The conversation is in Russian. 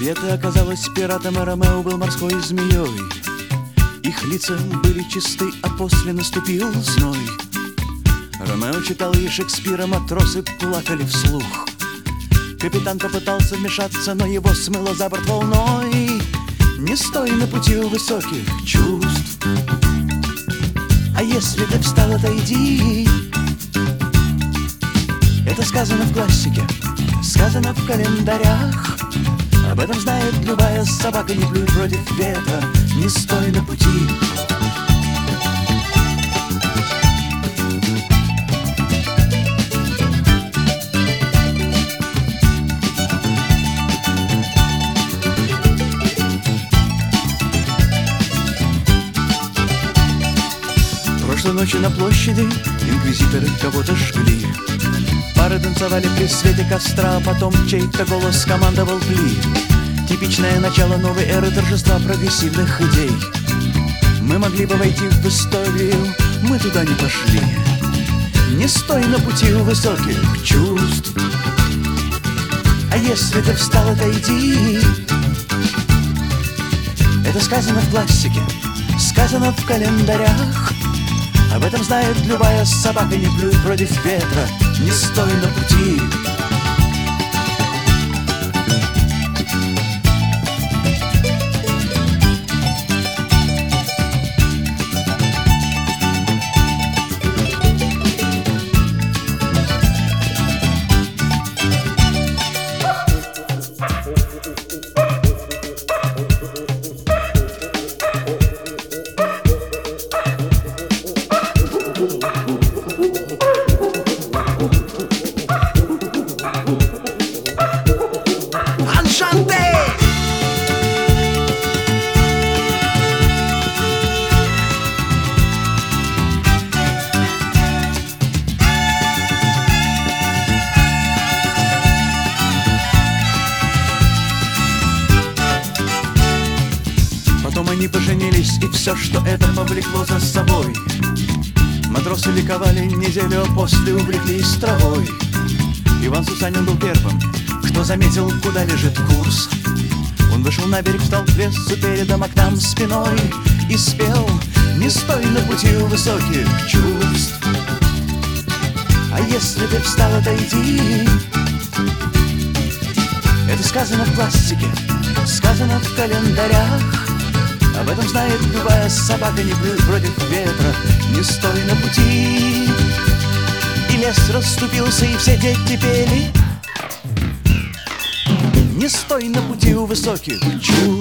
Джульетта оказалась пиратом, а Ромео был морской змеей. Их лица были чисты, а после наступил зной. Ромео читал ей Шекспира, матросы плакали вслух. Капитан попытался вмешаться, но его смыло за борт волной. Не стой на пути у высоких чувств, а если ты встал, отойди. Это сказано в классике, сказано в календарях. Об этом знает любая собака, не плюй против ветра, не стой на пути. Прошлой ночью на площади инквизиторы кого-то жгли. Пары танцевали при свете костра, а потом чей-то голос скомандовал «Пли». Типичное начало новой эры торжества прогрессивных идей. Мы могли бы войти в историю, мы туда не пошли. Не стой на пути у высоких чувств, а если ты встал, отойди. Это сказано в классике, сказано в календарях. Об этом знает любая собака, не плюй против ветра, не стой на пути. Потом они поженились, и все, что это повлекло за собой. Матросы ликовали неделю, а после увлеклись травой. Иван Сусанин был первым, кто заметил, куда лежит курс. Он вышел на берег, встал к лесу передом, а к нам спиной и спел: не стой на пути у высоких чувств, а если ты встал, отойди. Это сказано в классике, сказано в календарях. Об этом знает любая собака, не плюй против ветра, не стой на пути. И лес расступился, и все дети пели: не стой на пути у высоких чувств.